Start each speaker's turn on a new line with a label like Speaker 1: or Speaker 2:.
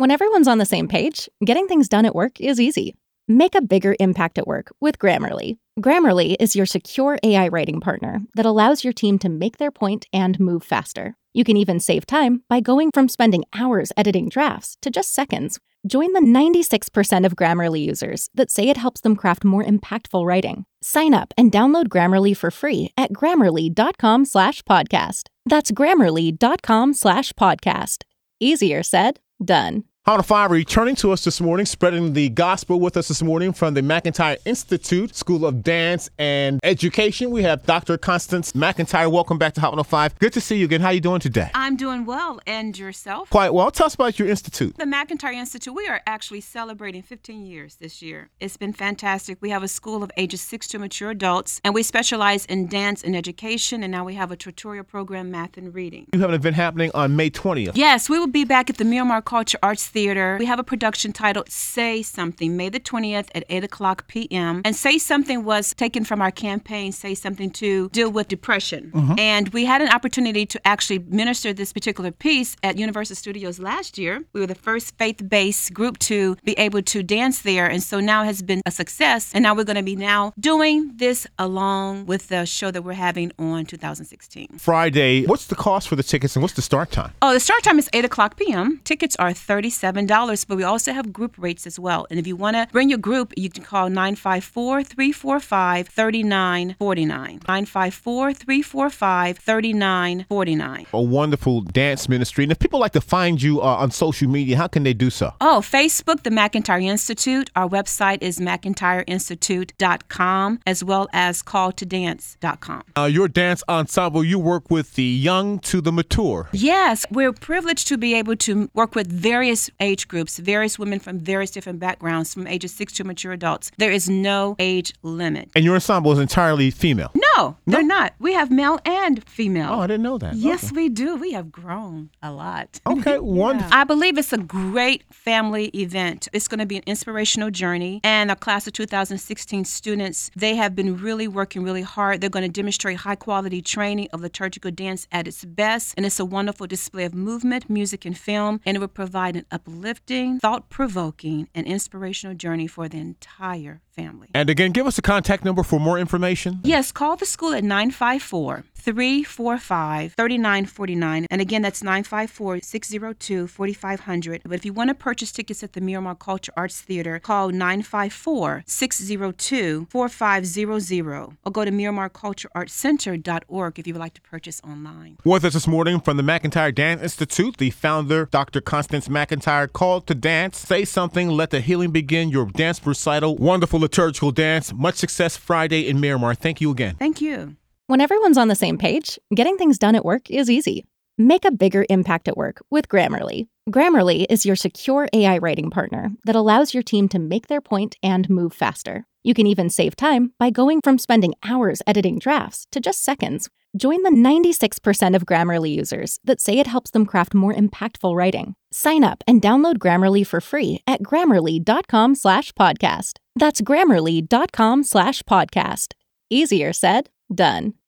Speaker 1: When everyone's on the same page, getting things done at work is easy. Make a bigger impact at work with Grammarly. Grammarly is your secure AI writing partner that allows your team to make their point and move faster. You can even save time by going from spending hours editing drafts to just seconds. Join the 96% of Grammarly users that say it helps them craft more impactful writing. Sign up and download Grammarly for free at grammarly.com/podcast. That's grammarly.com/podcast. Easier said, done.
Speaker 2: Hot on Fire returning to us this morning, spreading the gospel with us this morning from the McIntyre Institute School of Dance and Education. We have Dr. Constance McIntyre. Welcome back to Hot on 5. Good to see you again. How are you doing today?
Speaker 3: I'm doing well. And yourself?
Speaker 2: Quite well. Tell us about your institute.
Speaker 3: The McIntyre Institute, we are actually celebrating 15 years this year. It's been fantastic. We have a school of ages 6 to mature adults, and we specialize in dance and education, and now we have a tutorial program, math and reading.
Speaker 2: You have an event happening on May 20th.
Speaker 3: Yes, we will be back at the Miramar Culture Arts Theater. We have a production titled Say Something, May the 20th at 8 o'clock p.m. And Say Something was taken from our campaign, Say Something to deal with depression. And we had an opportunity to actually minister this particular piece at Universal Studios last year. We were the first faith-based group to be able to dance there, and so now it has been a success. And now we're going to be now doing this along with the show that we're having on 2016.
Speaker 2: Friday, what's the cost for the tickets and what's the start time?
Speaker 3: Oh, the start time is 8 o'clock p.m. Tickets are $37, but we also have group rates as well. And if you want to bring your group, you can call 954-345-3949. 954-345-3949.
Speaker 2: A wonderful dance ministry. And if people like to find you on social media, how can they do so?
Speaker 3: Oh, Facebook, the McIntyre Institute. Our website is McIntyreInstitute.com, as well as calltodance.com.
Speaker 2: Your dance ensemble, you work with the young to the mature.
Speaker 3: Yes, we're privileged to be able to work with various age groups, various women from various different backgrounds, from ages 6 to mature adults. There is no age limit.
Speaker 2: And your ensemble is entirely female?
Speaker 3: No, they're not. We have male and female.
Speaker 2: Oh, I didn't know that.
Speaker 3: Yes,
Speaker 2: Okay.
Speaker 3: we do. We have grown a lot.
Speaker 2: Okay, wonderful.
Speaker 3: I believe it's a great family event. It's going to be an inspirational journey. And our class of 2016 students, they have been really working really hard. They're going to demonstrate high-quality training of liturgical dance at its best. And it's a wonderful display of movement, music, and film. And it will provide an uplifting, thought-provoking, and inspirational journey for the entire family.
Speaker 2: And again, give us a contact number for more information.
Speaker 3: Yes, call the school at 954-345-3949. And again, that's 954-602-4500. But if you want to purchase tickets at the Miramar Culture Arts Theater, call 954-602-4500 or go to MiramarCultureArtsCenter.org if you would like to purchase online.
Speaker 2: With us this morning from the McIntyre Dance Institute, the founder, Dr. Constance McIntyre. Call to dance. Say something. Let the healing begin. Your dance recital. Wonderful liturgical dance. Much success Friday in Miramar. Thank you again.
Speaker 3: Thank you.
Speaker 1: When everyone's on the same page, getting things done at work is easy. Make a bigger impact at work with Grammarly. Grammarly is your secure AI writing partner that allows your team to make their point and move faster. You can even save time by going from spending hours editing drafts to just seconds. Join the 96% of Grammarly users that say it helps them craft more impactful writing. Sign up and download Grammarly for free at grammarly.com/podcast. That's grammarly.com/podcast. Easier said, done.